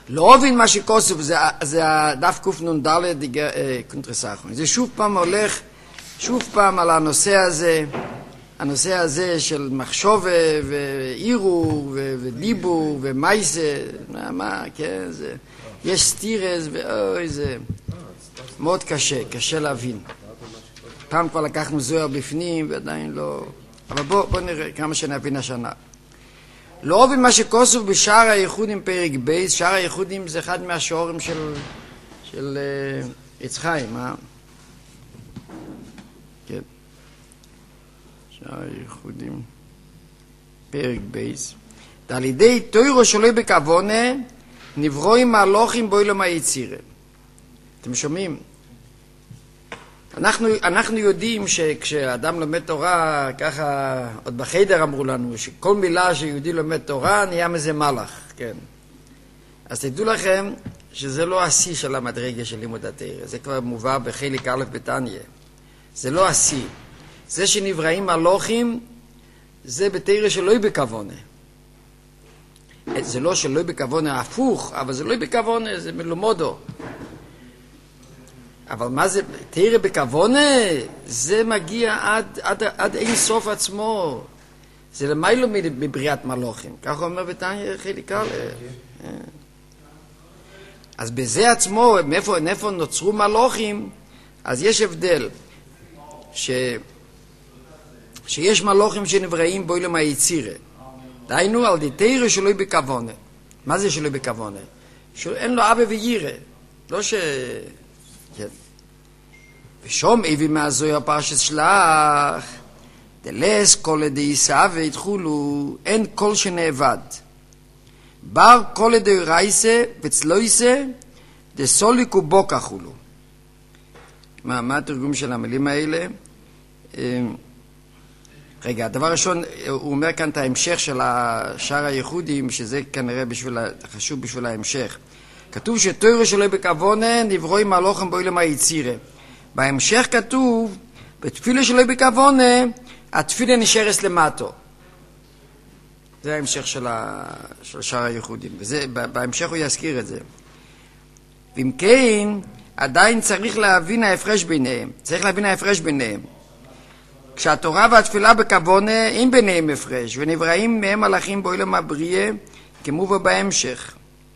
לא הבין מה שכוסף, זה הדף קנ"ד קונטרסחון. זה שוב פעם הולך, שוב פעם על הנושא הזה של מחשבה ועירור ודיבור ומייסה, מה, כן, זה, יש סטירס ואוי, זה מאוד קשה להבין. פעם כבר לקחנו זוהר בפנים ועדיין לא, אבל בוא נראה כמה שנבין השנה. לא הבין מה שכוסף בשער הייחודים פרק בייס, שער הייחודים זה אחד מהשעורים של יצחיים, כן. שער הייחודים פרק בייס. על ידי תוירו שלוי בכוונה נברואים מהלוכים בעולם היצירה. אתם שומעים? אנחנו יודעים שכשאדם לומד תורה, ככה עוד בחדר אמרו לנו, שכל מילה שיהודי לומד תורה נהיה מזה מלאך, כן. אז תדעו לכם שזה לא השיא של המדרגה של לימוד התורה, זה כבר מובא בחלק א' בתניא. זה לא השיא. זה שנבראים מלוכים, זה בתורה שלא בכוונה. זה לא שלא בכוונה הפוך, אבל זה לא בכוונה, זה מלומדו. אבל מה זה, תראה בכוונה, זה מגיע עד אין סוף עצמו. זה למיילו מבריאת מלוכים. ככה אומר בתניא חלק א'. אז בזה עצמו, מאיפה נוצרו מלוכים, אז יש הבדל. שיש מלוכים שנבראים בעולם היצירה. דהיינו על די תראה שלא בכוונה. מה זה שלא בכוונה? אין לו אבא וירא. לא כן. ושום אבי מהזוהר פרשת שלח, דלס כל דייסה והתחולו, אין כל שנאבד. בר כל דיירייסה וצלויסה, דסוליקו בוקה חולו. מה התרגום של המילים האלה? רגע, הדבר ראשון, הוא אומר כאן את ההמשך של השאר הייחודים, שזה כנראה חשוב בשביל ההמשך. כתוב שתורה שלא בכוונה נברואים מהלוכים בעולם היצירה. בהמשך כתוב, בתפילה שלא בכוונה, התפילה נשארת למטו. זה ההמשך של שאר הייחודים, בהמשך הוא יזכיר את זה. ואם כן, עדיין צריך להבין ההפרש ביניהם. כשהתורה והתפילה בכוונה, אין ביניהם הפרש, ונבראים מהם מלאכים בעולם הבריאה, כמובא בהמשך.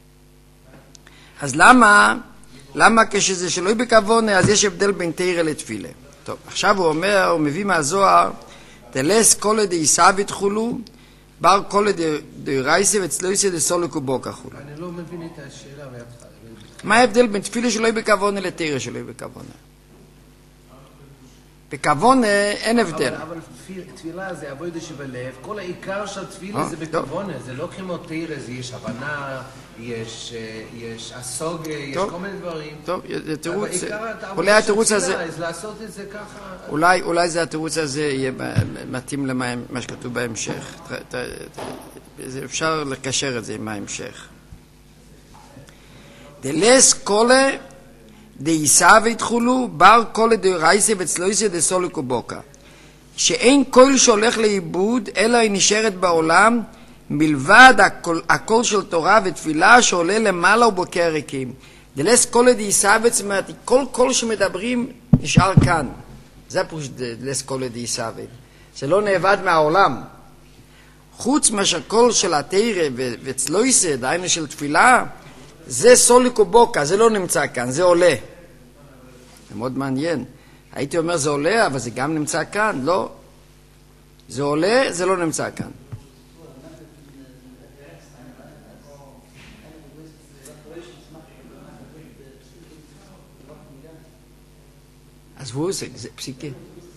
אז למה כשזה שלא בכוונה, אז יש הבדל בין תורה לתפילה? טוב, עכשיו הוא מביא מהזוהר, תלס כל דייסה ותחולו, בר כל דיירייסה וצלויסה דסוליקו בוקה חולו. אני לא מבין את השאלה. מה ההבדל בין תפילה שלא בכוונה לתורה שלא בכוונה? בכוונה אין הבדל. אבל תפילה זה עבודה שבלב, כל העיקר של תפילה זה בכוונה, זה לא כמו תורה, זה יש הבנה, יש הסוג, יש כל מיני דברים. טוב, זה תירוץ, אולי התירוץ הזה, אז לעשות את זה ככה. אולי זה התירוץ הזה יהיה מתאים למה שכתוב בהמשך. אפשר לקשר את זה עם ההמשך. דלס קולה דייסה והתחולו, בר קולה דיירייסה וצלויסה דסוליקו בוקה. שאין קול שהולך לאיבוד, אלא היא נשארת בעולם, מלבד הקול של תורה ותפילה שעולה למעלה ובוקע ריקים. דלס קולה דייסה, בעצם כל קול שמדברים נשאר כאן. זה פשוט דלס קולה דייסה. זה לא נאבד מהעולם. חוץ מאשר קול של התורה וצלויסה, דהיינו של תפילה, זה סוליקו בוקה, זה לא נמצא כאן, זה עולה. זה מאוד מעניין. הייתי אומר זה עולה, אבל זה גם נמצא כאן, לא. זה עולה, זה לא נמצא כאן. אז הוא זה פסיקי.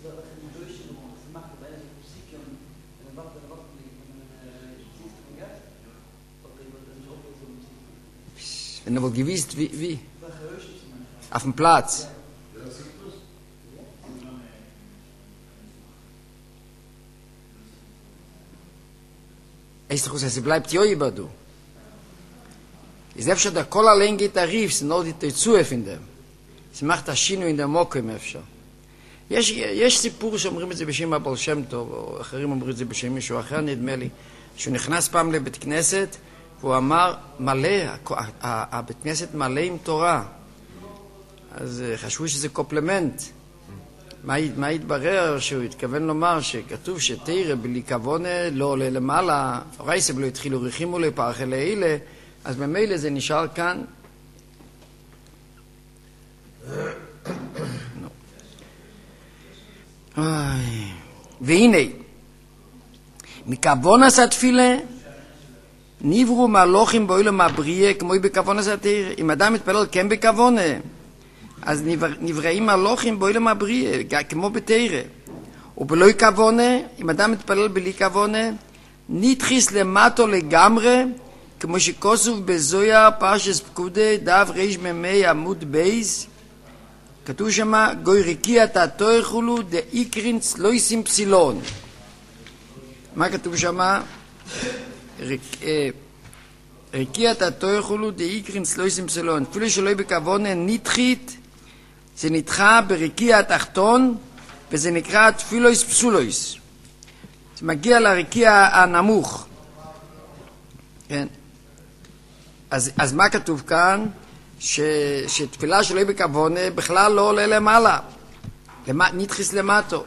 Wenn aber gewiss, wie? Auf dem Platz. Ist doch, es bleibt ja über du. Ist אפשר, der כל allein geht der Rief, sind nur die Tezue von dem. Sie macht das Schino in der Mocke im אפשר. יש סיפור שאומרים את זה בשם הבעל שם טוב, או אחרים אומרים את זה בשם מישהו אחר, נדמה לי, שהוא נכנס פעם לבית כנסת, והוא אמר מלא, הבית כנסת מלא עם תורה. אז חשבו שזה קופלמנט. מה התברר? שהוא התכוון לומר שכתוב שתירא בלי כוונה לא עולה למעלה, רייסה בלא התחילו ריחימו לפרחה לאלה, אז ממילא זה נשאר כאן. והנה, מכוונס התפילה נברו מלוכים באולם הבריאה כמו בכוונס התירא. אם אדם מתפלל כן בכוונה, אז נבראים מלוכים באולם הבריאה כמו בתירא. ובלא כוונה, אם אדם מתפלל בלי כוונה, נתחיס למטו לגמרי, כמו שכוסוף בזויה פרשס פקודה דף ריש ממי עמוד בייס, כתוב שמה גוי ריקי אתה תויכולו דאיקרינץ לא ישים פסילון. מה כתוב שמה? ריקי אתה תויכולו דאיקרינץ לא ישים פסילון. אפילו שלא בכוונה נתחית, זה נדחה בריקי התחתון, וזה נקרא תפילויס פסולויס. זה מגיע לריקי הנמוך. כן. אז מה כתוב כאן? שתפילה שלא בכוונה בכלל לא עולה למעלה. נתחיס למטו.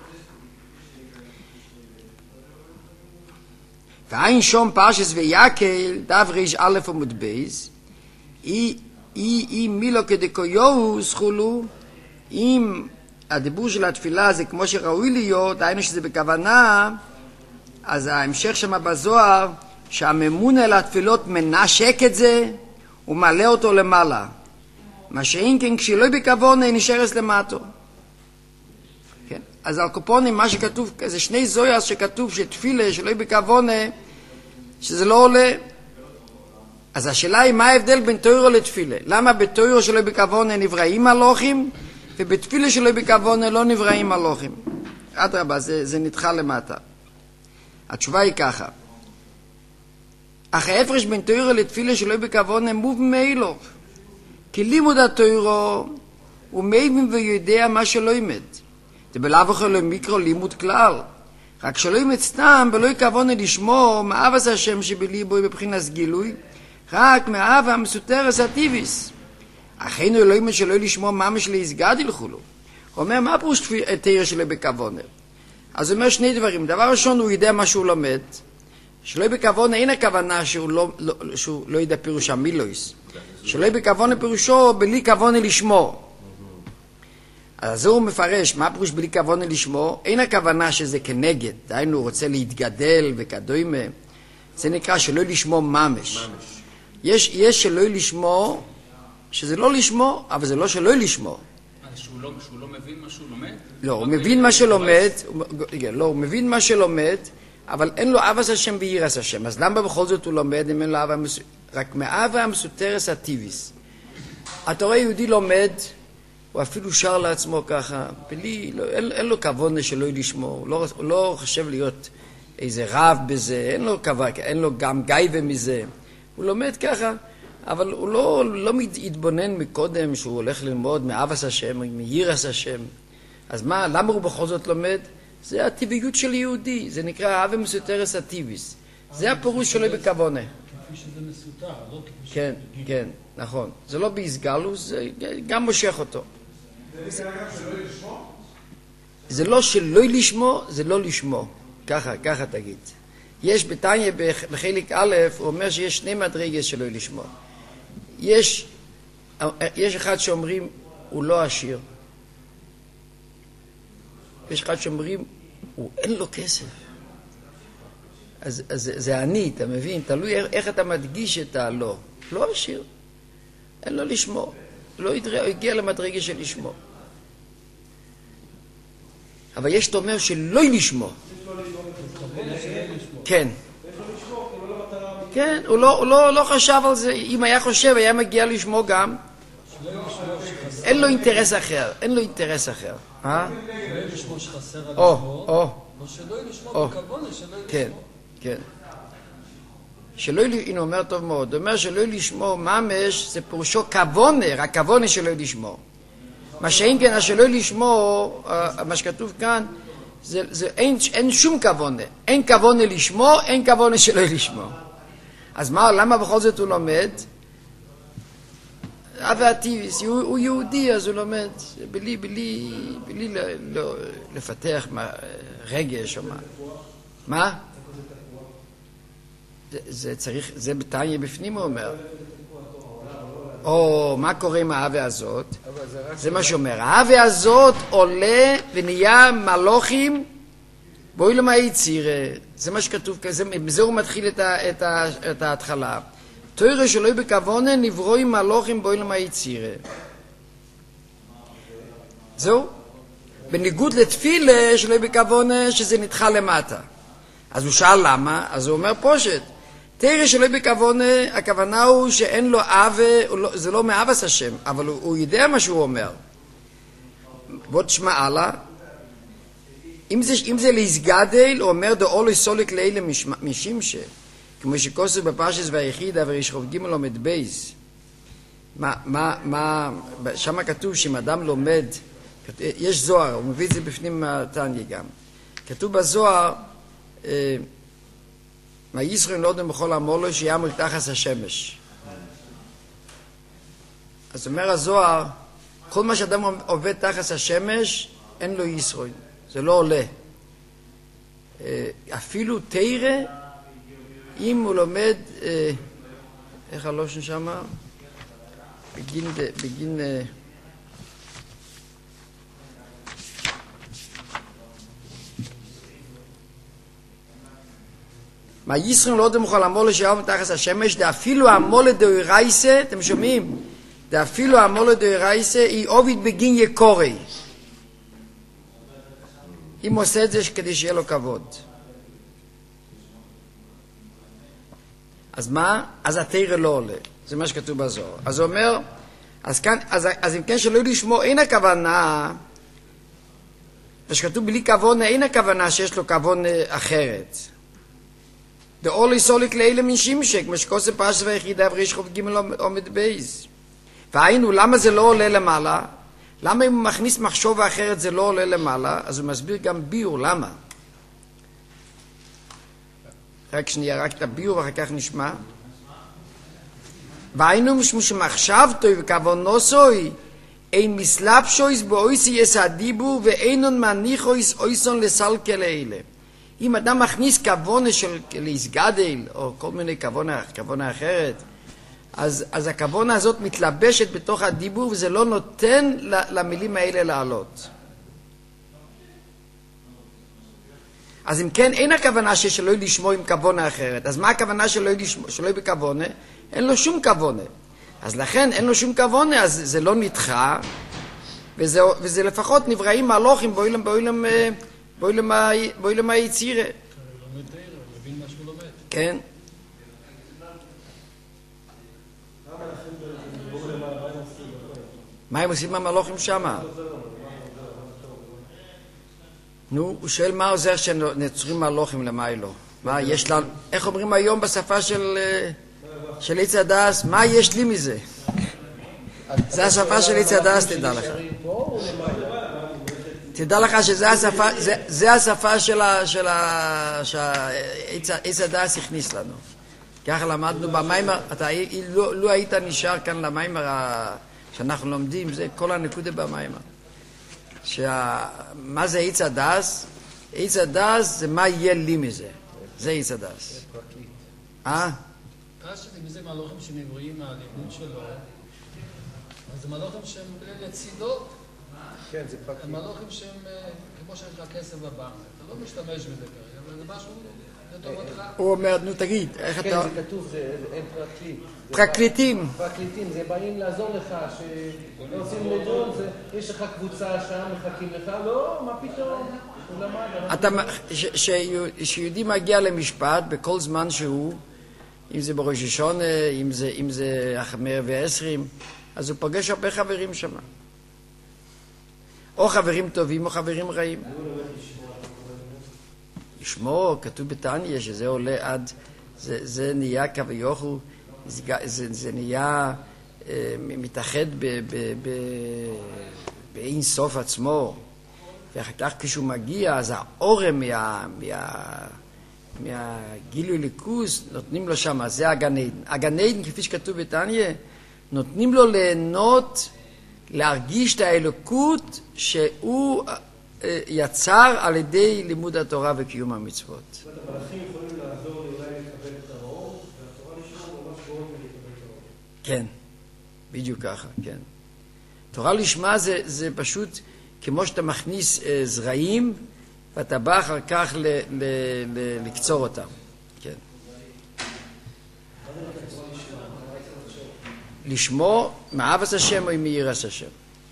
ואין שום פרשס ויקל, דף ריש א' עמוד בייס, אי מילו כדקויו זכולו, אם הדיבור של התפילה זה כמו שראוי להיות, היינו שזה בכוונה, אז ההמשך שמה בזוהר, שהממון על התפילות מנשק את זה, הוא מעלה אותו למעלה. מה שאין כן כשלא בכוונה נשארס למטו. כן? אז על קופונים מה שכתוב, זה שני זוירס שכתוב שתפילה שלא בכוונה, שזה לא עולה. אז השאלה היא מה ההבדל בין תוירו לתפילה? למה בתוירו שלא בכוונה נבראים מלוכים, ובתפילה שלא בכוונה לא נבראים מלוכים? אדרבה, זה נדחה למטה. התשובה היא ככה. אך ההפרש בין תוירו לתפילה שלא בכוונה מוב מאילוב. כי לימוד התוירו הוא מבין ויודע מה שלא ימד. זה בלאו אחר לא מיקרו לימוד כלל. רק שלא ימד סתם ולא יכוונה לשמור מאהבת השם שבליבו בבחינת גילוי, רק מאהבה המסותרס הטיביס. אחינו אלוהים שלא לשמוע ממש להסגד ילכולו. הוא אומר, מה פירוש תירא שלא בכוונה? אז הוא אומר שני דברים. דבר ראשון, הוא יודע מה שהוא לומד. שלא בכוונה אין הכוונה שהוא לא ידע פירוש המילויס. שלא בכוונה פירושו בלי כוונה לשמור. אז הוא מפרש, מה פירוש בלי כוונה לשמור? אין הכוונה שזה כנגד. דיינו, הוא רוצה להתגדל וכדומה. זה נקרא שלא לשמור ממש. יש שלא לשמור, שזה לא לשמור, אבל זה לא שלא לשמור. שהוא לא מבין מה שהוא לומד? לא, הוא מבין מה שלומד, הוא מבין מה שלומד, אבל אין לו אהבת השם ויראת השם. אז למה בכל זאת הוא לומד אם אין לו אהבה מסותרס? רק מאהבה המסותרס הטיביס. אתה רואה יהודי לומד, הוא אפילו שר לעצמו ככה, אין לו כוונה שלא לשמור, הוא לא חושב להיות איזה רב בזה, אין לו גם גייבה מזה. הוא לומד ככה, אבל הוא לא מתבונן מקודם שהוא הולך ללמוד מאהבת השם, מיראת השם. אז למה הוא בכל זאת לומד? זה הטבעיות של יהודי, זה נקרא אהבה מסותרס הטיביס. זה הפירוש שלו בכוונה. כפי שזה מסותר, לא כפי שזה... כן, כן, נכון. זה לא בהסגלוס, זה גם מושך אותו. זה לא שלא לשמו, זה לא לשמו. ככה תגיד. יש בתניא בחלק א', הוא אומר שיש שני מדרגות שלא לשמו. יש אחד שאומרים, הוא לא עשיר. יש אחד שאומרים, אין לו כסף. אז זה אני, אתה מבין? תלוי איך אתה מדגיש את הלא. לא עשיר. אין לו לשמו. לא הגיע למדרגה של לשמו. אבל יש שאומר שלא לשמו. כן. כן, הוא לא חשב על זה. אם היה חושב, היה מגיע לשמו גם. אין לו אינטרס אחר. אין לו אינטרס אחר. שלא לשמו שחסר על לשמו. או שלא לשמו בכוונה, שלא לשמו. כן, כן. שלא, הנה אומר טוב מאוד, הוא אומר שלא לשמו ממש, זה פירושו כוונה, רק כוונה שלא לשמו. מה שאין כן, השלא לשמו, מה שכתוב כאן, אין שום כוונה. אין כוונה לשמו, אין כוונה שלא לשמו. אז מה, למה בכל זאת הוא לומד? אבי הטיביס, הוא יהודי, אז הוא לומד, בלי לפתח רגש או מה. מה? זה צריך, זה בתניא בפנים הוא אומר. או מה קורה עם האבי הזאת? זה מה שאומר. האבי הזאת עולה ונהיה מלוכים באוילם היצירה. זה מה שכתוב, בזה הוא מתחיל את ההתחלה. תורה שלא בכוונה נברואים מלוכים באוילם היצירה. זהו. בניגוד לתפילה שלא בכוונה שזה נדחה למטה. אז הוא שאל למה? אז הוא אומר פושט. תורה שלא בכוונה, הכוונה הוא שאין לו אהבה, זה לא מאהבת השם, אבל הוא יודע מה שהוא אומר. בוא תשמע הלאה. אם זה להסגדל, הוא אומר דאולו סולק לילה משמשה, כמו שכוסף בפרשת והיחידה ורישכוב ג' לומד בייס. שם כתוב שאם אדם לומד, יש זוהר, הוא מביא את זה בפנים מהתניא גם. כתוב בזוהר, מה ישראל לא אדם בכל המולו שיעמוד תחת השמש. אז אומר הזוהר, כל מה שאדם עובד תחת השמש, אין לו ישראל. זה לא עולה. אפילו תירה, אם הוא לומד, איך הלושן שמה? בגין מה ישראל לא אדם בכל המולו שיעמוד תחת השמש, אפילו המולו דאורייסה, אתם שומעים? אפילו המולו דאורייסה היא עובד בגין יקורי. אם עושה את זה כדי שיהיה לו כבוד. אז מה? אז התורה לא עולה. זה מה שכתוב בזוהר. אז הוא אומר, אז אם כן שלא לשמוע, אין הכוונה, שכתוב בלי כוונה, אין הכוונה שיש לו כוונה אחרת. דאולי סוליק לילה מן שימשק, משקוסף פרשת והיחידה ורישכוב ג' עומד בייס. והיינו, למה זה לא עולה למעלה? למה אם הוא מכניס מחשוב אחרת זה לא עולה למעלה? אז הוא מסביר גם ביור, למה? רק שנייה, רק את הביור ואחר כך נשמע. והיינו משום שמחשבתו וכוונוסוי אין מסלבשויס באויסי יש הדיבור ואינון מניחויס אויסון לסלקה לאלה. אם אדם מכניס כוונה של להסגדל או כל מיני כוונה אחרת, אז הכוונה הזאת מתלבשת בתוך הדיבור וזה לא נותן למילים האלה לעלות. אז אם כן, אין הכוונה שלא לשמוע עם כוונה אחרת. אז מה הכוונה שלא בכוונה? אין לו שום כוונה. אז לכן אין לו שום כוונה, אז זה לא נדחה, וזה לפחות נבראים מלוכים באוילם היצירה. מבין מה שהוא לומד. כן. מה הם עושים מהמלוכים שמה? נו, הוא שואל מה עוזר שנצורים מלוכים למיילו? מה יש לנו, איך אומרים היום בשפה של עץ הדס? מה יש לי מזה? זה השפה של עץ הדס, תדע לך. תדע לך שזה השפה שעץ הדס הכניס לנו. ככה למדנו במיימר, אתה לא היית נשאר כאן למיימר שאנחנו לומדים, זה כל הנקודה במיימר. מה זה עץ הדס? עץ הדס זה מה יהיה לי מזה. זה עץ הדס. אם זה מלוכים שנברואים מהלימוד שלו, אז זה מלוכים שהם לצידו. כן, זה פרקליט. הם מלוכים שהם כמו שיש לך כסף בבנק. אתה לא משתמש בזה כרגע, אבל זה משהו לטובתך. הוא אומר, נו תגיד, איך אתה... כן, זה כתוב, הם פרקליט. פרקליטים. פרקליטים, זה באים לעזור לך, שעושים לדון, יש לך קבוצה שם, מחכים לך, לא, מה פתאום? שיהודי מגיע למשפט בכל זמן שהוא, אם זה בראש השונה, אם זה החמר ועשרים, אז הוא פוגש הרבה חברים שם. או חברים טובים או חברים רעים. לשמור, כתוב בתניא שזה עולה עד, זה נהיה כביכול, זה נהיה מתאחד באין סוף עצמו. ואחר כך כשהוא מגיע, אז האורם מהגילוי ליכוז, נותנים לו שם, זה הגן עדן. הגן עדן, כפי שכתוב בתניא, נותנים לו ליהנות, להרגיש את האלוקות שהוא יצר על ידי לימוד התורה וקיום המצוות. המלאכים יכולים לעזור לי אולי לקבל את האור, והתורה לשמה ממש גורם לי לקבל את האור. כן, בדיוק ככה, כן. תורה לשמה זה פשוט כמו שאתה מכניס זרעים, ואתה בא אחר כך לקצור אותם. כן. לשמו מאהבת השם או מיראת השם.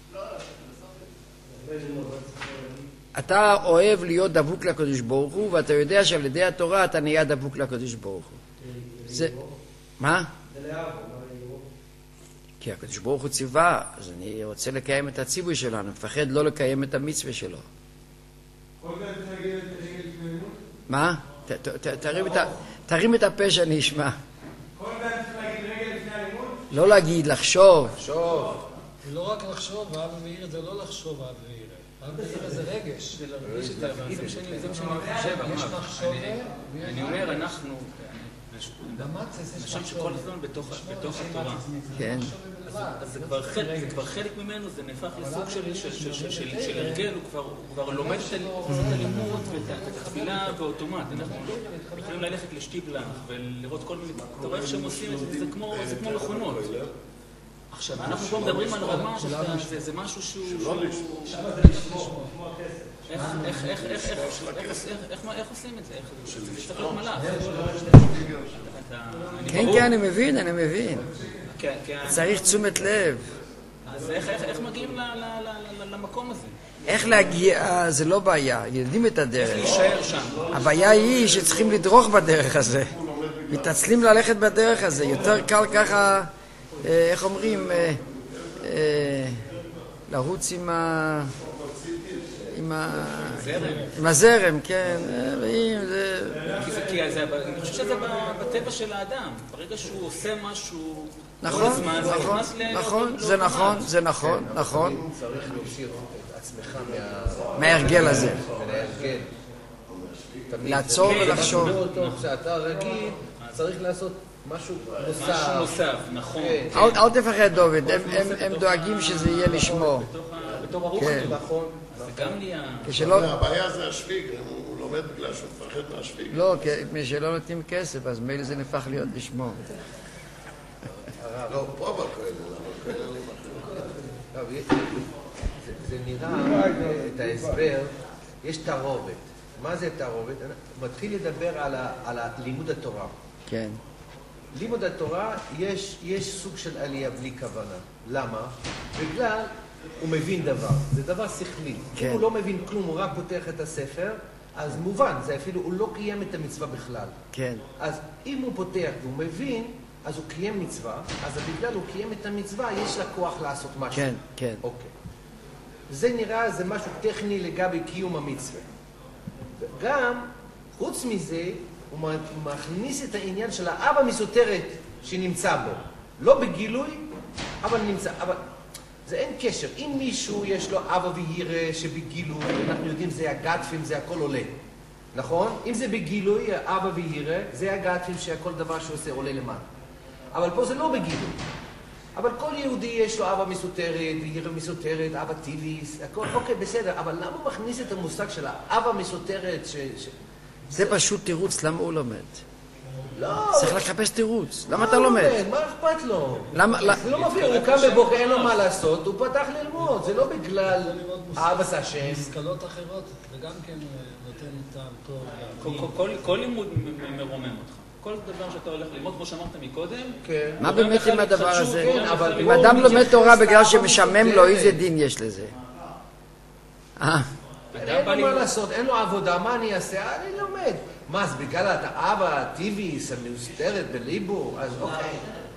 אתה אוהב להיות דבוק לקדוש ברוך הוא, ואתה יודע שעל ידי התורה אתה נהיה דבוק לקדוש ברוך הוא. זה... מה? כי הקדוש ברוך הוא ציווה, אז אני רוצה לקיים את הציווי שלנו, מפחד לא לקיים את המצווה שלו. מה? תרים את הפה שאני אשמע. כל בן צריך להגיד רגל לפני הלימוד? לא להגיד, לחשוב. זה לא רק לחשוב, ואבא מאיר זה לא לחשוב אבא מאיר. אבא מאיר זה רגש. זה מה שאני חושב, יש מחשוב אני אומר, אנחנו... אנשים שכל הזמן בתוך התורה. כן. אז זה כבר חלק ממנו, זה נהפך לסוג של הרגל, הוא כבר לומד את הלימוד ואת התפילה באוטומט. אנחנו יכולים ללכת לשטיבלך ולראות כל מיני... אתה רואה איך שהם עושים את זה, זה כמו מכונות. עכשיו, אנחנו פה מדברים על רמה, זה משהו שהוא... איך עושים את זה? זה צריך להיות מלאך. כן, אני מבין. צריך תשומת לב. אז איך מגיעים למקום הזה? איך להגיע, זה לא בעיה, יודעים את הדרך. איך להישאר שם? הבעיה היא שצריכים לדרוך בדרך הזה. מתעצלים ללכת בדרך הזה. יותר קל ככה, איך אומרים, לרוץ עם הזרם, כן. אני חושב שזה בטבע של האדם. ברגע שהוא עושה משהו... נכון, זה נכון. צריך להוציא את עצמך מההרגל הזה. מההרגל. לעצור ולחשוב. כשאתה רגיל, צריך לעשות משהו נוסף, נכון. אל תפחד דוד, הם דואגים שזה יהיה לשמו. בתור הרוח, נכון. זה גם נהיה... הבעיה זה השביג, הוא לומד בגלל שהוא מפחד מהשביג. לא, כשלא נותנים כסף, אז מילא זה נהפך להיות לשמו. לא, פה בכאלה, זה נראה, את ההסבר, יש תערובת. מה זה תערובת? מתחיל לדבר על לימוד התורה. כן. לימוד התורה, יש סוג של עלייה בלי כוונה. למה? בגלל הוא מבין דבר. זה דבר שכלי. כן. אם הוא לא מבין כלום, הוא רק פותח את הספר, אז מובן, זה אפילו, הוא לא קיים את המצווה בכלל. כן. אז אם הוא פותח והוא מבין, אז הוא קיים מצווה, אז בגלל הוא קיים את המצווה, יש לה כוח לעשות משהו. כן, כן. אוקיי. זה נראה, זה משהו טכני לגבי קיום המצווה. גם, חוץ מזה, הוא מכניס את העניין של האבא מסותרת שנמצא בו. לא בגילוי, אבל נמצא. אבל זה אין קשר. אם מישהו יש לו אבא וירא שבגילוי, אנחנו יודעים זה הגדפים, זה הכל עולה. נכון? אם זה בגילוי, אבא וירא, זה הגדפים שכל דבר שעושה עולה למעלה. אבל פה זה לא בגילוי. אבל כל יהודי יש לו אבא מסותרת, וירא מסותרת, אבא טיביס, הכל, אוקיי, בסדר. אבל למה הוא מכניס את המושג של האבא מסותרת זה פשוט תירוץ, למה הוא לומד? לא. צריך לחפש תירוץ. למה אתה לומד? מה אכפת לו? למה? זה לא מפריע, הוא קם בבוקר, אין לו מה לעשות, הוא פתח ללמוד. זה לא בגלל אבא זה השם. השכלות אחרות, זה גם כן נותן טעם טוב. כל לימוד מרומם אותך. כל דבר שאתה הולך ללמוד, כמו שאמרת מקודם. כן. מה באמת עם הדבר הזה? כן, אבל אם אדם לומד תורה בגלל שמשמם לו, איזה דין יש לזה? אין לו מה לעשות, אין לו עבודה, מה אני אעשה? אני לומד. מה, אז בגלל אתה אבא, טיביס, המאוסתרת בליבור, אז אוקיי.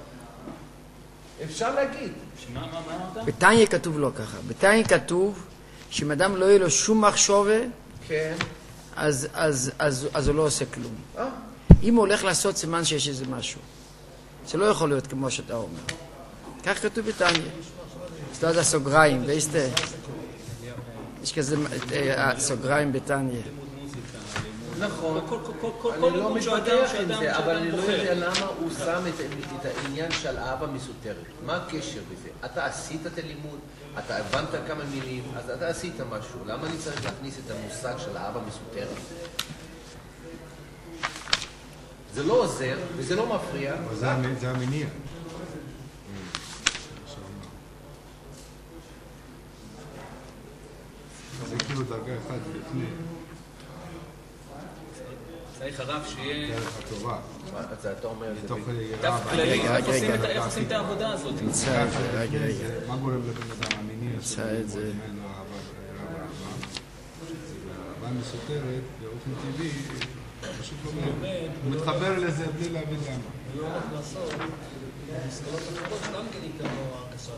אפשר להגיד. מה אמרת? בתניא כתוב לא ככה. בתניא כתוב שאם אדם לא יהיה לו שום מחשבה, כן. אז הוא לא עושה כלום. אם הוא הולך לעשות סימן שיש איזה משהו. זה לא יכול להיות כמו שאתה אומר. כך כתוב בתניא. סתות הסוגריים, ואיסתה. יש כזה סוגריים בתניא. נכון, כל אני לא מקום מתווכח עם זה, אבל אני לא בוחר. יודע למה הוא שם את העניין של אהבה מסותרת. מה הקשר בזה? אתה עשית את הלימוד, אתה הבנת כמה מילים, אז אתה עשית משהו. למה אני צריך להכניס את המושג של אהבה מסותרת? זה לא עוזר, וזה לא מפריע. זה המניע. זה כאילו דרגה אחת לפני. צריך הרב שיהיה... דרך הטובה. אז אתה אומר... מתוך דף כללי, רגע. איך עושים את העבודה הזאת? נמצא את זה, רגע. מה גורם לבן אדם המניע נמצא את זה. ממנו אהבה מסותרת, באופן טבעי, פשוט לא מבין. הוא מתחבר לזה בלי להבין למה. הוא לא הולך לעשות, במסגרות אחרות גם כן ייתנו הרגשה.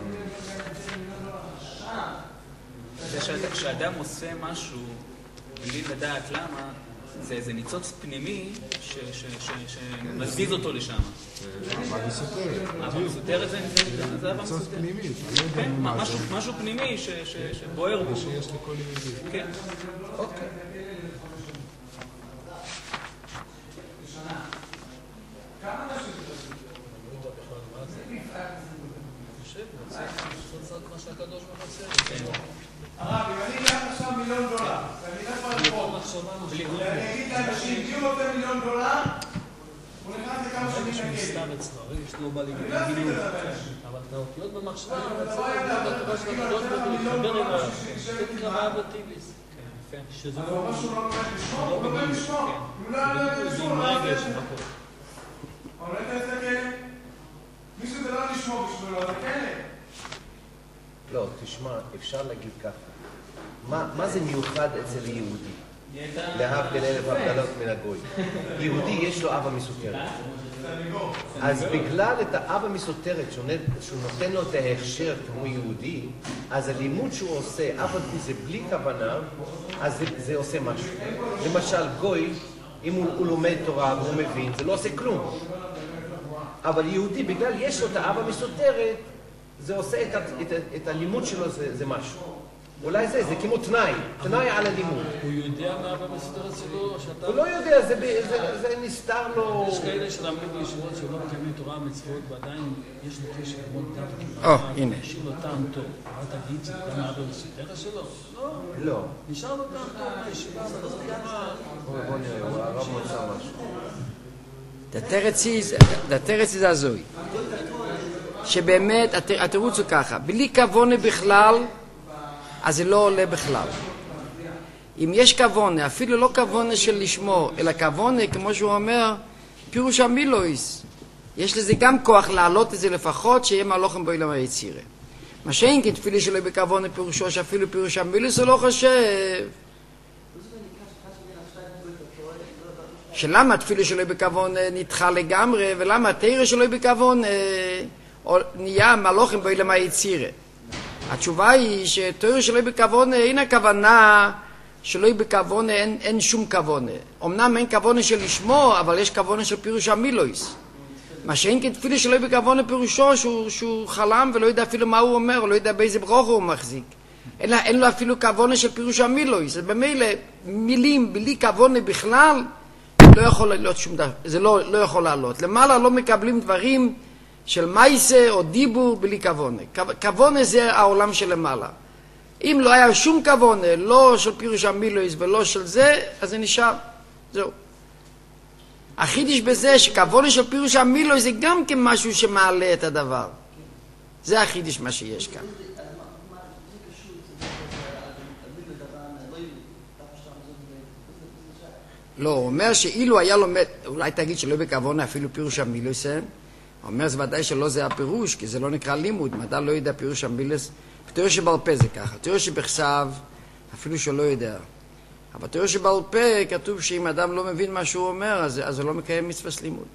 זה כשאדם עושה משהו בלי לדעת למה, זה איזה ניצוץ פנימי שמזיז אותו לשם. אהבה מסותרת. אהבה מסותרת זה אהבה ניצוץ מסותרת. פנימי, אתה לא יודע כן, מה זה. משהו פנימי שבוער בו. שיש לכל יהודי. כן. אוקיי. מה שהקדוש מחסר. הרב, אם אני אקח עכשיו $1,000,000, ואני אלך ברחוב, ואני אגיד לאנשים, תהיו לו $1,000,000, הוא נכנס לכמה שנים נגיד. סתם אצלו, יש לו בא אני לגבי לא אעשה גילוי. את זה לאנשים. אבל אתה אותיות במחשבה, אבל אתה זה צריך לא היה לדעת ככה, בתורה של אם הקדוש אתה ברוך הוא $1,000,000 להתחבר אליו. שישב זה איתך. נקרא אבטיביס. שזה אבל לא... הוא משהו לא הולך לשמור, הוא לא הולך לשמור. הוא לא הולך זה לשמור, עם לא רגש, הולך מה קורה? אבל אתה תסתכל, מישהו זה לא לשמור בשבילו, זה כאלה. לא, תשמע, אפשר להגיד ככה. מה זה מיוחד אצל יהודי? להבדיל אלף הבדלות מן הגוי. יהודי יש לו אהבה מסותרת. אז בגלל את האהבה מסותרת שהוא נותן לו את ההכשר כמו יהודי, אז הלימוד שהוא עושה, אף על פי זה בלי כוונה, אז זה עושה משהו. למשל, גוי, אם הוא לומד תורה והוא מבין, זה לא עושה כלום. אבל יהודי, בגלל יש לו את האהבה מסותרת, זה עושה את הלימוד שלו, זה משהו. אולי זה כמו תנאי על הלימוד. הוא יודע מה במסתרת שלו, שאתה... הוא לא יודע, זה נסתר לו... יש כאלה שלמדו בישיבות שלא מקיימים תורה מצוות, ועדיין יש לו קשר ללמוד דת. הנה. יש לו טעם טוב. מה תגיד, זה גם מה במסתרת שלו? לא. לא. נשאר לו טעם טוב בישיבה, אבל לא יודע. בוא נראה, הוא הרב מצא משהו. the teretz is הזוי. שבאמת, התירוץ הוא ככה, בלי כוונה בכלל, אז זה לא עולה בכלל. אם יש כוונה, אפילו לא כוונה של לשמור, אלא כוונה, כמו שהוא אומר, פירוש המילויס. יש לזה גם כוח להעלות את זה לפחות, שיהיה מהלוכם בעולם היצירה. מה שאין כן תפילה שלו בכוונה פירושו, שאפילו פירוש המילויס הוא לא חושב. שלמה תפילה שלו בכוונה נדחה לגמרי, ולמה התורה שלו בכוונה נהיה מהלוכם בעולם היצירה. התשובה היא שתורה שלא בכוונה אין הכוונה שלא בכוונה, אין שום כוונה. אמנם אין כוונה של לשמוע, אבל יש כוונה של פירוש המילויס. מה שאין כתפילה שלא בכוונה פירושו שהוא חלם ולא יודע אפילו מה הוא אומר, לא יודע באיזה ברוך הוא מחזיק. אין לו אפילו כוונה של פירוש המילויס. אז במילא מילים בלי כוונה בכלל לא יכול לעלות שום דבר. זה לא יכול לעלות. למעלה לא מקבלים דברים של מייסה או דיבור בלי כוונה. כוונה זה העולם של למעלה. אם לא היה שום כוונה, לא של פירוש המילויס ולא של זה, אז זה נשאר. זהו. החידוש בזה שכוונה של פירוש המילויס זה גם כמשהו שמעלה את הדבר. זה החידוש מה שיש כאן. לא, הוא אומר שאילו היה לומד, אולי תגיד שלא בכוונה אפילו פירוש המילויס, הוא אומר זה ודאי שלא זה הפירוש, כי זה לא נקרא לימוד, מדע לא יודע פירוש המילויס, תיאור שבעל פה זה ככה, תיאור שבכסב אפילו שלא יודע, אבל תיאור שבעל פה כתוב שאם אדם לא מבין מה שהוא אומר, אז הוא לא מקיים מצוות לימוד.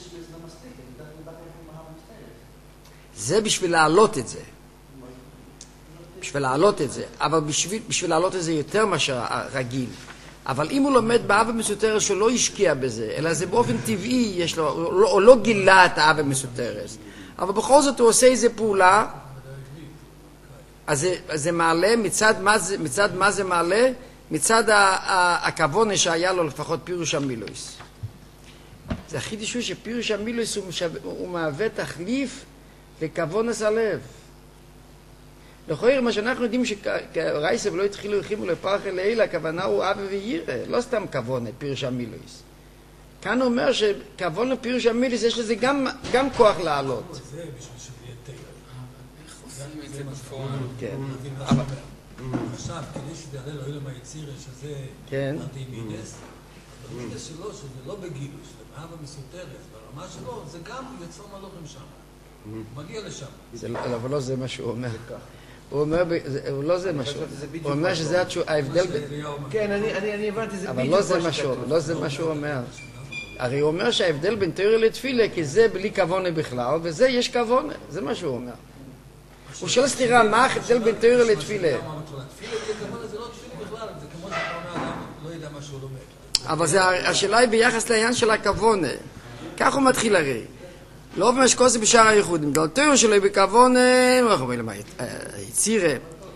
זה בשביל להעלות את זה. בשביל להעלות את זה, אבל בשביל להעלות את זה יותר מאשר רגיל. אבל אם הוא לומד באהבה מסותרת שלא השקיע בזה, אלא זה באופן טבעי יש לו, או לא גילה את האהבה מסותרת, אבל בכל זאת הוא עושה איזו פעולה, אז זה מעלה, מצד מה זה מעלה? מצד הכוונה שהיה לו לפחות פירוש המילויס. זה הכי דשו שפירוש המילויס הוא מהווה תחליף לכוונס הלב. לכאורה מה שאנחנו יודעים שרייסה ולא התחילו יחימו לפרח אלילה, הכוונה הוא אבא וירא, לא סתם כוונה, פירוש המילויס. כאן הוא אומר שכוונה פירוש המילויס יש לזה גם כוח לעלות. זה בשביל שזה יהיה תירה. איך עושים את זה בפועל? כן. עכשיו, כדי שזה יעלה לו אילם היצירה, שזה אנטי-מידס, המידס שלו, שזה לא בגילוש, זה באהבה מסותרת, ברמה שלו, זה גם יצר מלוכים שם. מגיע לשם. אבל לא זה מה שהוא אומר. הוא אומר, לא זה מה שהוא אומר. הוא אומר שזה ההבדל כן, אני הבנתי, זה אבל בדיוק לא זה מה שהוא אומר. הרי הוא אומר שההבדל בין תורה לתפילה, כי זה בלי כוונה בכלל, וזה יש כוונה. זה מה שהוא אומר. הוא שואל סתירה, מה ההבדל בין תורה לתפילה? תפילה בלי כוונה זה לא תפילה בכלל, זה כמו שאתה אומר, אדם לא ידע מה שהוא לומד. אבל השאלה היא ביחס לעניין של הכוונה. כך הוא מתחיל הרי. לא אומר שקוסי בשאר הייחודים. דל תורה שלו בכוונה, אנחנו אומרים למה, היצירה.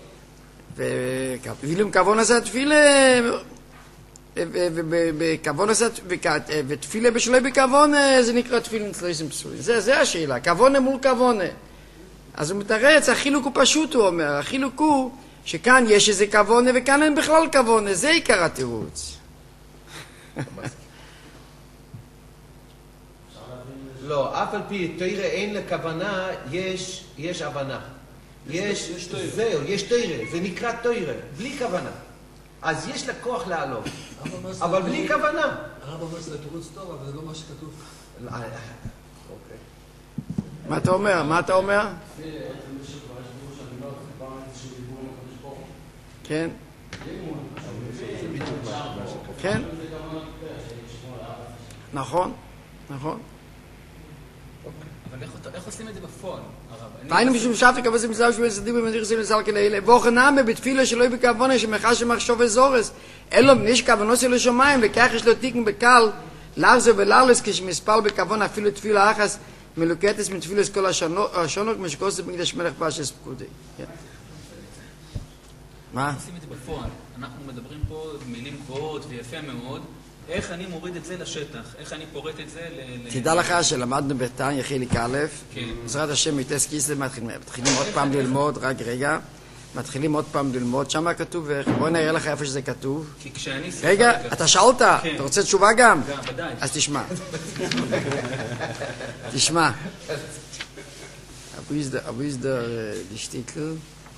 ואילו כוונה זה התפילה, ותפילה בשלו בכוונה, זה נקרא תפילין צלויסים פסולים. זה השאלה, כוונה מול כוונה. אז הוא מתרץ, החילוק הוא פשוט, הוא אומר. החילוק הוא שכאן יש איזה כוונה וכאן אין בכלל כוונה. זה עיקר התירוץ. לא, אף על פי תורה אין לכוונה, יש הבנה. יש תורה, זה נקרא תורה, בלי כוונה. אז יש לה כוח לעלות, אבל בלי כוונה. הרב אומר שזה תירוץ טוב, אבל זה לא מה שכתוב. מה אתה אומר? מה אתה אומר? כן. כן. נכון. נכון. אבל איך עושים את זה בפועל, הרב? היינו משום שפק, אבל זה מצלב שבן סדים במדיר סביב לסל כאלה. ואוכנם בתפילה שלא יהיה בכוונה שמחה שמחשוב וזורס. אלו בניש כוונוסי לשומיים, וכך יש לו תיקן בקל, לארזו ולרלס, כשמספל בכוונה אפילו תפילה אחס, מלוקטס מתפילס כל השונות, משקוסי במקדש מלך פרשס פקודי. מה? איך עושים את זה בפועל? אנחנו מדברים פה מילים גבוהות ויפה מאוד. איך אני מוריד את זה לשטח? איך אני פורט את זה תדע לך שלמדנו בתניא חלק א', בעזרת השם מתס כיסא מתחילים עוד פעם ללמוד, רק רגע, מתחילים עוד פעם ללמוד, שם כתוב, בוא נראה לך איפה שזה כתוב. רגע, אתה שאלת, אתה רוצה תשובה גם? גם, ודאי. אז תשמע. תשמע. אבו יזדר לשטיקל.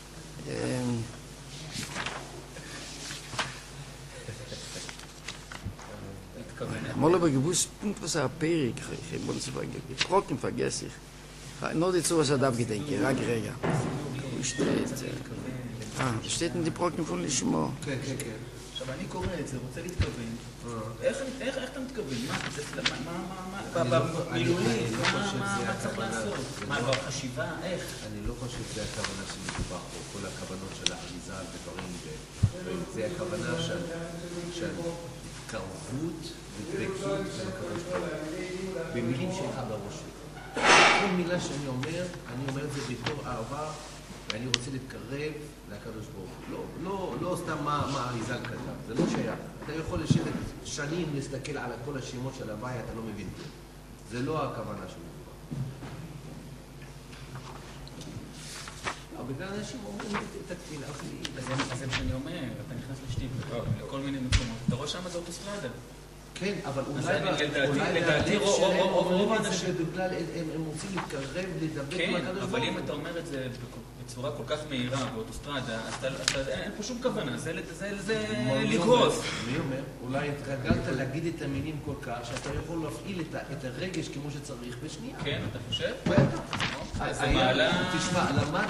Molle bei gewusst, was Perik, trocken vergesse ich. Nur die zu, was darf gedenken, רגע. Wo steht? steht in die Brocken von Lishmo. כן, כן, כן. עכשיו, אני קורא את זה, רוצה להתכוון. איך אתה מתכוון? מה? במילולי, מה צריך לעשות? מה, בחשיבה? איך? אני לא חושב שזה הכוונה שמדובר פה, כל הכוונות של האריזה ודברים, זה הכוונה של התקרבות ודבקות בקדוש ברוך הוא. במילים שלך בראש. כל מילה שאני אומר את זה בתור אהבה, ואני רוצה להתקרב לקדוש ברוך הוא. לא סתם מה האריזה כתב, זה לא שייך. אתה יכול לשבת שנים להסתכל על כל השמות של הוואי, אתה לא מבין. זה לא הכוונה שלו. בגלל אנשים אומרים את התפילה. אז זה מה שאני אומר, אתה נכנס לשתים, לכל מיני מקומות. אתה רואה שם זה אוטוסטרדה. כן, אבל לדעתי רוב האנשים... בגלל הם רוצים להתקרב, לדבק כן, מהקדוש ברוך הוא. אבל אם אתה אומר את זה בצורה כל כך מהירה באוטוסטרדה, אז אין פה שום כוונה, זה לגרוס. מי אומר? אולי התרגלת להגיד את המילים כל כך, שאתה יכול להפעיל את הרגש כמו שצריך בשנייה. כן, אתה חושב? תשמע,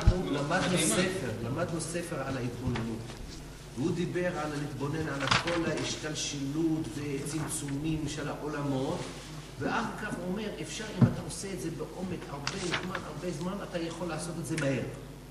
למדנו ספר על ההתבוננות. והוא דיבר על להתבונן על כל ההשתלשלות וצמצומים של העולמות, ואחר כך הוא אומר, אפשר אם אתה עושה את זה בעומק הרבה זמן, אתה יכול לעשות את זה מהר.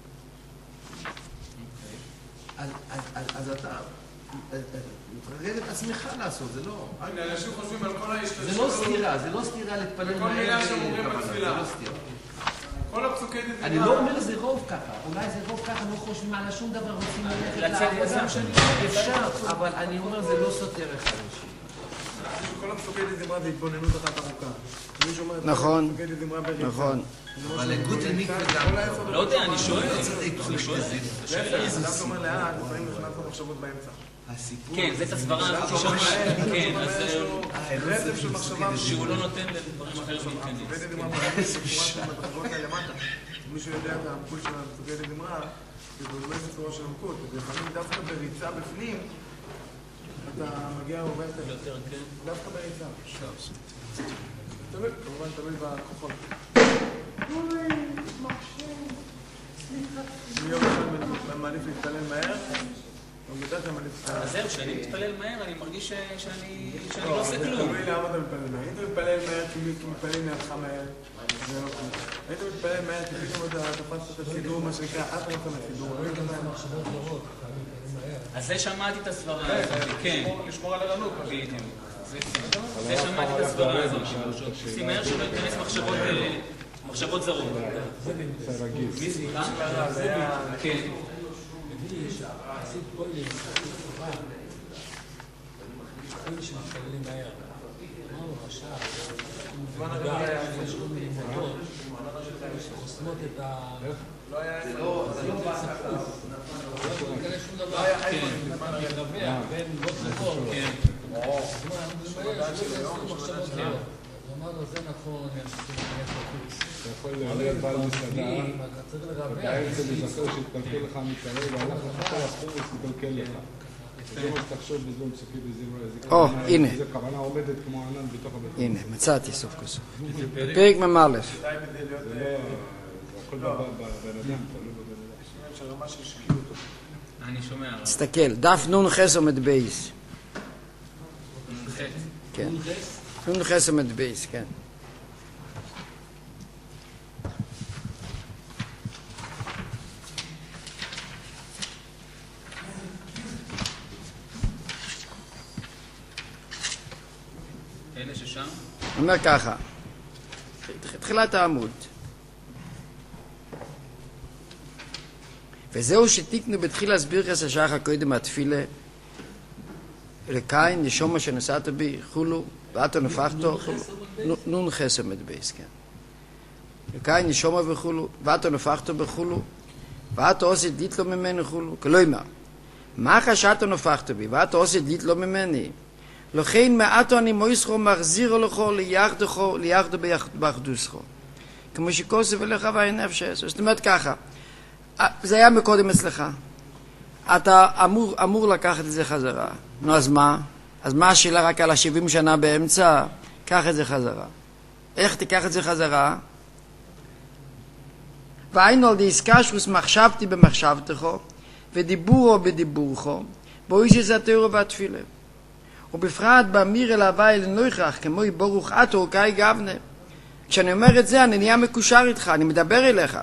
אז אתה מתרגל את עצמך לעשות, זה לא... אנשים חושבים על כל ההשתלשלות. זה לא סתירה להתפלל מהר. וכל מילה שאומרים בתפילה. זה לא סתירה. כל הפסוקי דזמרה. אני לא אומר זה רוב ככה, אולי זה רוב ככה, לא חושבים על שום דבר, רוצים ללכת לעבודה. אפשר, אבל אני אומר זה לא סותר אחד לשני. כל הפסוקי דזמרה זה התבוננות אחת ארוכה. נכון, נכון. אבל גוטל מקווה גם. לא יודע, אני שואל. אתה אומר לאט, לפעמים נכנס לו מחשבות באמצע. כן, זה את הסברה הזאת ששמעתי. כן, אז רצף של מחשבה. שהוא לא נותן לדברים אחרים להתכנס. הפסוקי דזמרה בצורה מדרגות למטה. מישהו יודע את המקול של הפסוקי דזמרה, זה באמת בצורה של המקול. ולפעמים דווקא בריצה בפנים, אתה מגיע הרבה יותר. דווקא בריצה. תמיד, כמובן תמיד בכוחות. מי מעדיף להתפלל מהר? אז זהו, כשאני מתפלל מהר, אני מרגיש שאני לא עושה כלום. תלוי למה אתה מתפלל מהר. אם אתה מתפלל מהר כי מתפלל מהלך מהר, זה לא כלום. אם אתה מתפלל מהר כי פתאום אתה תפסת את הסידור, מה שנקרא, את לא כאן הסידור. אז זה שמעתי את הסברה הזאת, כן. לשמור על ערנות. זה שמעתי את הסברה הזאת. עושים מהר שלא ייכנס מחשבות זרות. זה רגיל. מי זה? כן. עשית כל אלה שמתפללים מהר. אמרנו רשע, יש כל מיני מוטות שחוסמות את ה... לא היה זה לא צפוף. לא יקרה שום דבר. ירבע בין בוט לפה. אמרנו, זה נכון, הם צריכים להיכנס לחוץ. אתה יכול להיות בעל מסעדה, באמצע לזכר שהתקלקל לך מקרב, והלך לך כל החוץ, התקלקל לך. זה מה שתחשוב בזמן פסוקי דזמרה. הנה. זה כוונה עומדת כמו ענן בתוך הבית. הנה, מצאתי סוף כל סוף. פרק מ"א. זה הכל בבן אדם, תלוי בבן אדם. אני שומע. תסתכל, דף נון חס עומד בייס. כן. נון חס עומד בייס, כן. אלה ששם? אומר ככה, תחילת העמוד. וזהו שתיקנו בתחילה סבירכס השחר קודם התפילה לקין נשום שנסעת בי חולו ואתו נפחתו נון חסר מדבייס, כן. לקין נשום וחולו ואתו נפחתו בחולו ואתו עושית דית לו ממני חולו, כלומר מה חשתו נפחתו בי ואתו עושית דית לו ממני לכן מעטו אני מויסחו מחזירו לכו ליחדו באחדוסחו כמו שכוסף אליך והנפשס. זאת אומרת ככה, זה היה מקודם אצלך, אתה אמור לקחת את זה חזרה. נו אז מה? אז מה השאלה רק על 70 שנה באמצע? קח את זה חזרה. איך תיקח את זה חזרה? והיינו על דיסקשוס מחשבתי במחשבתךו ודיבורו בדיבורכו בו איש את התיאור והתפילה ובפרט באמיר אל הוואי לנויכח כמו ברוך אתו קאי גבנה. כשאני אומר את זה אני נהיה מקושר איתך, אני מדבר אליך.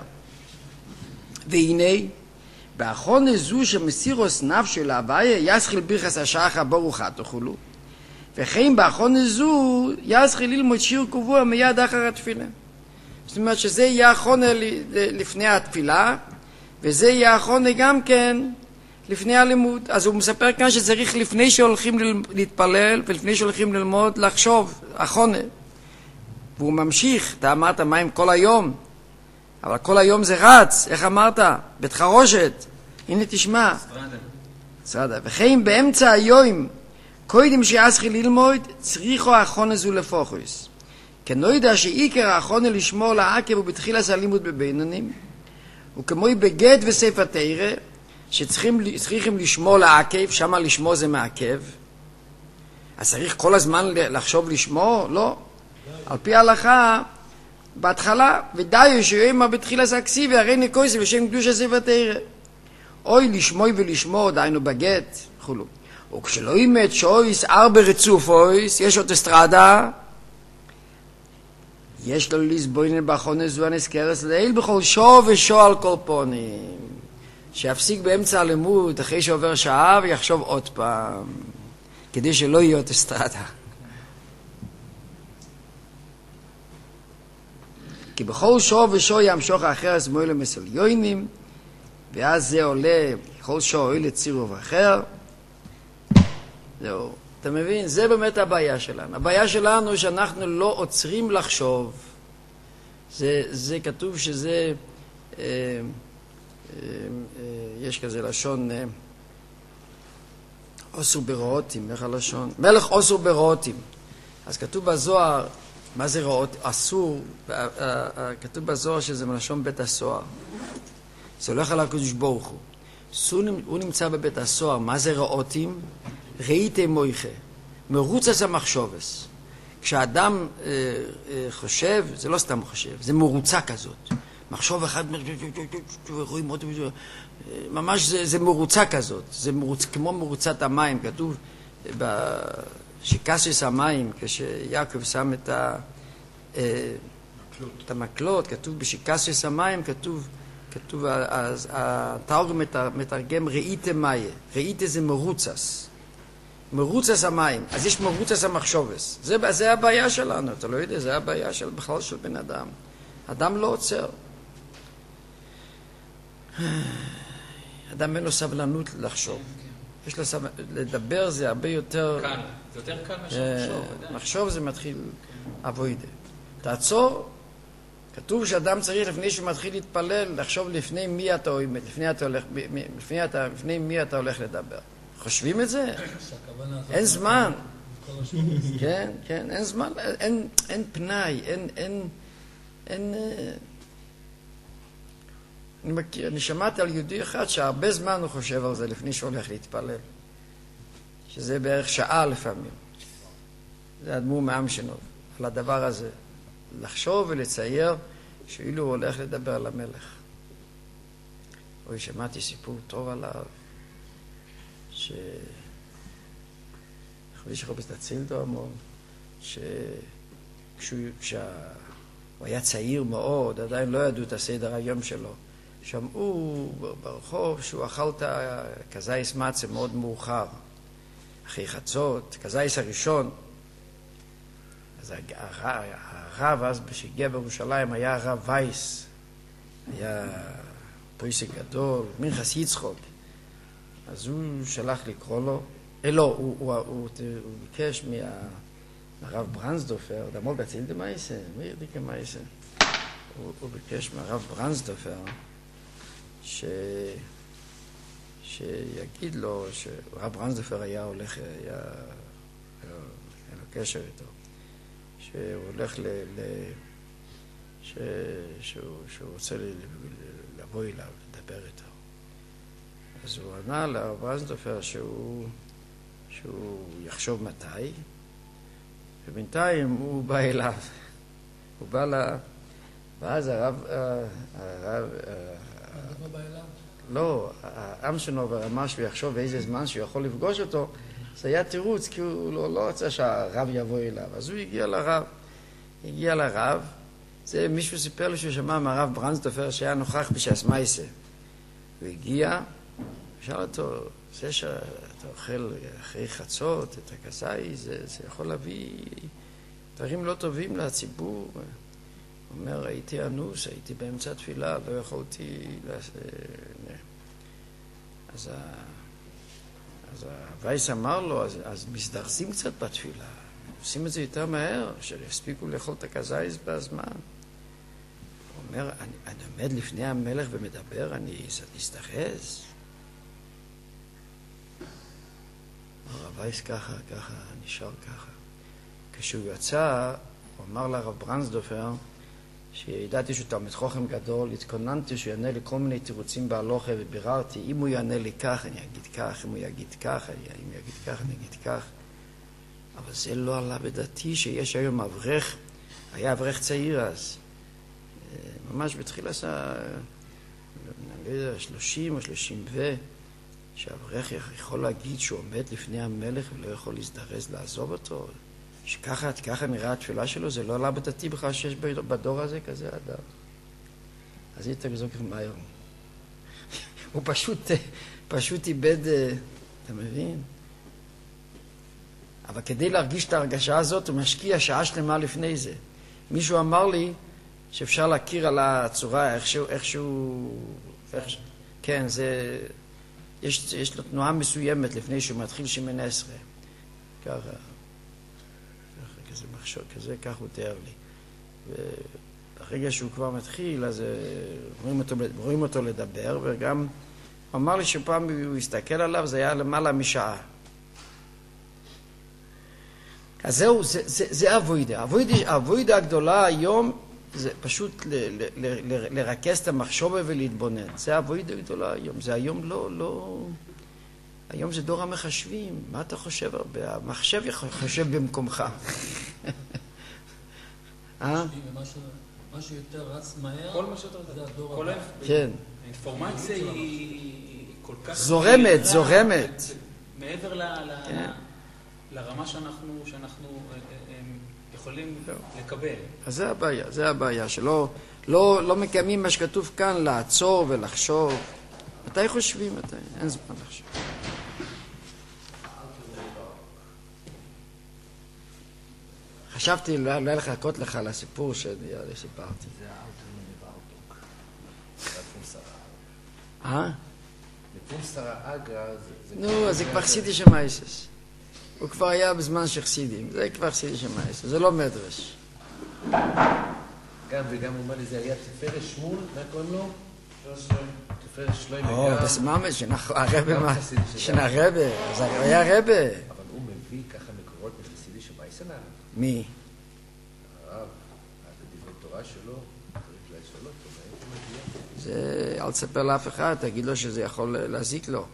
והנה באחרונה זו שמסירוס נפשו להוויה יסחיל ביחס השחר ברוך אתו חולו וכן באחרונה זו יסחיל ללמוד שיר קבוע מיד אחר התפילה. זאת אומרת שזה יהיה האחרונה לפני התפילה וזה יהיה האחרונה גם כן לפני הלימוד. אז הוא מספר כאן שצריך לפני שהולכים להתפלל ולפני שהולכים ללמוד לחשוב, אחרונה. והוא ממשיך, אתה אמרת מה עם כל היום? אבל כל היום זה רץ, איך אמרת? בית חרושת. הנה תשמע. סרדה. וכן באמצע היום, קודם שיעשכי ללמוד, צריכו האחרונה זו לפוחוס. כנו ידע שעיקר האחרונה לשמור לעקב ובתחילת הלימוד בבינונים, וכמו בגט וספר תירא, שצריכים לשמור לעקב, שמה לשמור זה מעקב. אז צריך כל הזמן לחשוב לשמור? לא. על פי ההלכה, בהתחלה, ודאי שיאמר בתחילת הכסיב, הרי נקויסי ושם קדוש הספר תירא. אוי לשמוי ולשמור, דיינו בגט, וכולו. וכשלא אימת שויס ארבע רצוף אויס, יש אוטוסטרדה, יש לו לסבוינן באחרונה זו הנזכרס לעיל בכל שור ושור על כל פונים. שיפסיק באמצע הלימוד, אחרי שעובר שעה, ויחשוב עוד פעם, כדי שלא יהיה אוטוסטרדה. כי בכל שור ושור ימשוך אחר השמאל למסליונים, ואז זה עולה, כל שור עולה צירוף אחר. זהו. אתה מבין? זה באמת הבעיה שלנו. הבעיה שלנו שאנחנו לא עוצרים לחשוב. זה כתוב שזה, יש כזה לשון, אוסור ברעותים, איך הלשון? מלך אוסור ברעותים. אז כתוב בזוהר, מה זה רעות? אסור, כתוב בזוהר שזה מלשון בית הסוהר. זה הולך על הקדוש ברוך הוא. הוא נמצא בבית הסוהר, מה זה רעותים? ראיתם מויכה, מרוצס המחשובס. כשאדם חושב, זה לא סתם חושב, זה מרוצה כזאת. מחשוב אחד, רואים עוד, ממש זה מרוצה כזאת. זה כמו מרוצת המים, כתוב שיקסס המים, כשיעקב שם את המקלות, כתוב בשיקסס המים, כתוב, התרגום מתרגם ראיתם מאיה. ראיתם זה מרוצס. מרוצס המים. אז יש מרוצס המחשובס. זה הבעיה שלנו, אתה לא יודע, זה הבעיה בכלל של בן אדם. אדם לא עוצר. אדם אין לו סבלנות לחשוב. יש לו לדבר זה הרבה יותר... קל. זה יותר קל מאשר לחשוב. לחשוב זה מתחיל עבודה. תעצור. כתוב שאדם צריך לפני שהוא מתחיל להתפלל, לחשוב לפני מי אתה עומד, לפני מי אתה הולך לדבר. חושבים את זה? אין זמן. כן, כן, אין זמן, אין פנאי, אני שמעתי על יהודי אחד שהרבה זמן הוא חושב על זה לפני שהוא הולך להתפלל. שזה בערך שעה לפעמים. זה אדמו"ר מעמשנוב, על הדבר הזה. לחשוב ולצייר שאילו הוא הולך לדבר על המלך. שמעתי סיפור טוב עליו, חודש רבי סטצילדו המון, כשהוא היה צעיר מאוד, עדיין לא ידעו את הסדר היום שלו, שמעו ברחוב שהוא אכל את הכזייס מצה מאוד מאוחר, אחרי חצות, כזייס הראשון. אז הרב אז שהגיע בירושלים היה הרב וייס, היה פריסק גדול, מנחס יצחוק. אז הוא שלח לקרוא לו, הוא ביקש מהרב ברנסדופר, דמו בציל דמייסה, מי ירדיקה מייסה? הוא ביקש מהרב ברנסדופר שיגיד לו, שהרב ברנסדופר היה הולך, היה לו קשר איתו, שהוא הולך שהוא רוצה לבוא אליו, לדבר איתו. אז הוא ענה לרב ברנסדופר שהוא יחשוב מתי, ובינתיים הוא בא אליו. הוא בא ואז הרב לא, אמשנובר אמר שהוא יחשוב באיזה זמן שהוא יכול לפגוש אותו. זה היה תירוץ, כי הוא לא רצה שהרב יבוא אליו. אז הוא הגיע לרב. זה מישהו סיפר לי שהוא שמע מהרב ברנסדופר שהיה נוכח בשעס מייסה. הוא הגיע, שאל אותו, זה שאתה אוכל אחרי חצות את הכזאי, זה יכול להביא דברים לא טובים לציבור. הוא אומר, הייתי אנוס, הייתי באמצע תפילה, לא יכולתי... אז הווייס אמר לו, אז מזדרזים קצת בתפילה, עושים את זה יותר מהר, שיספיקו לאכול את הכזאי בזמן. הוא אומר, אני עומד לפני המלך ומדבר, אני אסתחז. הווייס ככה, נשאר ככה. כשהוא יצא, הוא אמר לרב ברנסדופר, שידעתי שהוא תלמיד חכם גדול, התכוננתי שהוא יענה לי כל מיני תירוצים בהלוכה, וביררתי, אם הוא יענה לי כך, אני אגיד כך, אם הוא יגיד כך, אם הוא יגיד כך, אני אגיד כך. אבל זה לא עלה בדעתי שיש היום אברך, היה אברך צעיר אז, ממש בתחילה אני לא יודע, 30 או 30 שאברך יכול להגיד שהוא עומד לפני המלך ולא יכול להזדרז לעזוב אותו, שככה נראה התפילה שלו, זה לא עלה בדעתי בכלל שיש בדור הזה כזה אדם. אז היא תגזוק מהר. הוא פשוט איבד, אתה מבין? אבל כדי להרגיש את ההרגשה הזאת, הוא משקיע שעה שלמה לפני זה. מישהו אמר לי שאפשר להכיר על הצורה, כן, יש לו תנועה מסוימת לפני שהוא מתחיל שמן עשרה. ככה, כזה מחשוב, כזה, כך הוא תיאר לי. וברגע שהוא כבר מתחיל, אז רואים אותו לדבר, וגם הוא אמר לי שפעם הוא הסתכל עליו, זה היה למעלה משעה. אז זהו, זה אבוידה. האבוידה הגדולה היום זה פשוט לרכז את המחשבה ולהתבונן. זה אבוידה הגדולה היום. זה היום לא... היום זה דור המחשבים. מה אתה חושב הרבה? המחשב חושב במקומך. מה שיותר רץ מהר, כל מה שיותר זה הדור הבא. כן. האינפורמציה היא כל כך... זורמת. מעבר לרמה שאנחנו יכולים לקבל. אז זה הבעיה, שלא לא מקיימים מה שכתוב כאן, לעצור ולחשוב. מתי חושבים? אין זמן לחשוב. חשבתי לא לחכות לך לסיפור שסיפרתי. זה האוטומני באוטוק. זה הפומסרה. לפומסרה אגרה זה... נו, אז זה כבר חסידי שמייסס. הוא כבר היה בזמן שחסידים. זה כבר חסידי שמייסס. זה לא מדרש. גם וגם הוא אומר לי, זה היה תפארת שמול, מה קוראים לו? תפארת שלוימה. זה ממש, שנרבה, זה היה רבה. אבל הוא מביא ככה מקורות מחסידי שמייסס עליו. מי? הרב, בדברי תורה שלו, צריך לשאול אותו, זה, אל תספר לאף אחד, תגיד לו שזה יכול להזיק לו.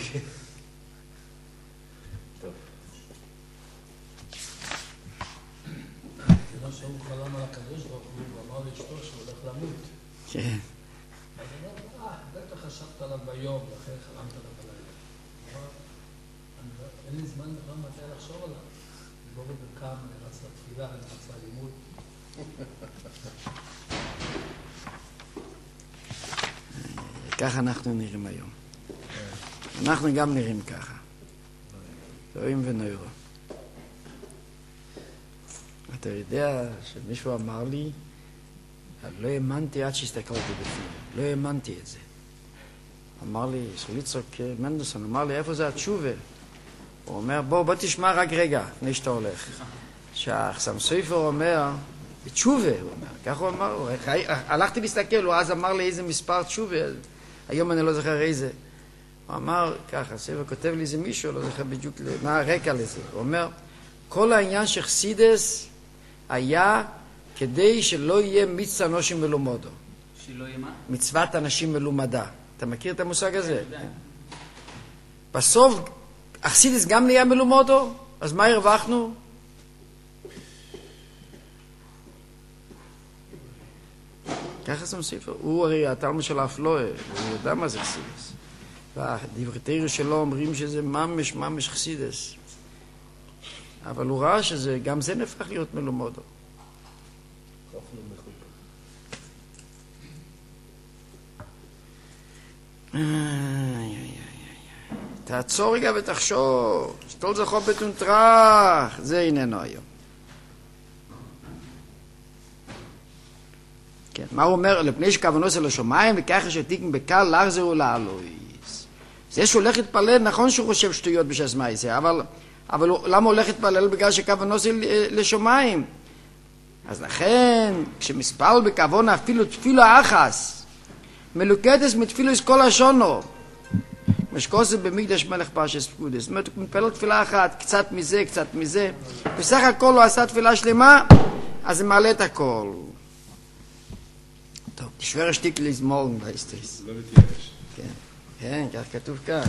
שהוא חלם על הקדוש ברוך הוא, ואמר לאשתו שהוא הולך למות. כן. אז הוא אמר, בטח חשבת עליו ביום, ואחרי חלמת עליו בלילה. אין לי זמן בכלל מתי לחשוב עליו. בורי וקם, אני רץ לתפילה, אני רץ ללימוד. ככה אנחנו נראים היום. אנחנו גם נראים ככה. רואים ונוירו. אתה יודע שמישהו אמר לי, לא האמנתי עד שהסתכלתי בפנים, לא האמנתי את זה. אמר לי, סוליצוק מנדלסון, אמר לי, איפה זה התשובה? הוא אומר, בוא תשמע רק רגע, לפני שאתה הולך. שהחסם סופר אומר, תשובה, הוא אומר, כך הוא אמר, הלכתי להסתכל, הוא אז אמר לי איזה מספר תשובה, היום אני לא זוכר איזה. הוא אמר, ככה, סופר כותב לי איזה מישהו, לא זוכר בדיוק מה הרקע לזה. הוא אומר, כל העניין של חסידס היה כדי שלא יהיה מצוות אנשים מלומדו. שלא יהיה מה? מצוות אנשים מלומדה. אתה מכיר את המושג הזה? בסוף, החסידס גם נהיה מלומדו, אז מה הרווחנו? ככה זה מספר. הוא הרי התלמוד של האפלואה, הוא יודע מה זה חסידס. והדברי תורה שלו אומרים שזה ממש חסידס. אבל הוא ראה שגם זה נהפך להיות מלומדו. תעצור רגע ותחשוב, שתול זכו בתונטרח, זה איננו היום. כן, מה הוא אומר? לפני שכוונו זה לשומיים וככה שתיקן בקל להחזרו לאלוהיס. זה שהוא הולך להתפלל, נכון שהוא חושב שטויות בשס מייסה, אבל למה הוא הולך להתפלל? בגלל שכוונו זה לשומיים. אז לכן, כשמספל בכוונה אפילו תפילו האחס, מלוקטס מתפילוס כל השונו, משקוסת במקדש מלך פרשס פקודס. זאת אומרת, הוא מתפלל תפילה אחת, קצת מזה, קצת מזה. בסך הכל הוא עשה תפילה שלמה, אז זה מעלה את הכל. טוב, תשבר השתיק לזמורן באסטריס. לא מתייאש. כן, כך כתוב כאן.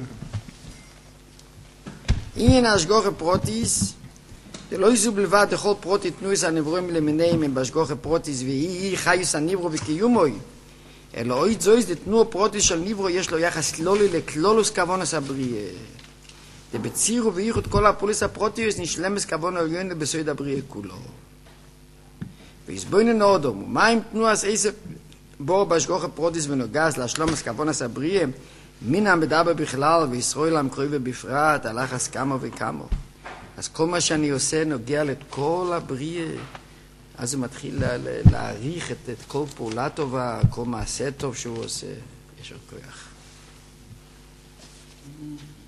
עניין ההשגוחה פרוטיס, זה לא יזו בלבד לכל פרוטי תנויס הנברואים למיניהם הם בהשגוחה פרוטיס והיא חיוס הנברו וקיומוי, אלא אוי זויס דתנוע פרוטיס של נברו יש לו יחס כלולי לכלולוס כוונס הבריאה. דבצירו וייחוד כל הפוליס הפרוטיוס נשלמס כוון עליון בסויד הבריאה כולו. ויסבוינן אודום, ומה אם תנועס איזה בור בהשגוחה פרוטיס ונוגס להשלומס כוונס הבריאה, מן המדבר בכלל וישראל המקרובה בפרט, הלך אז כמה וכמה. אז כל מה שאני עושה נוגע לכל הבריאה, אז הוא מתחיל להעריך את כל פעולה טובה, כל מעשה טוב שהוא עושה. יש עוד כוח.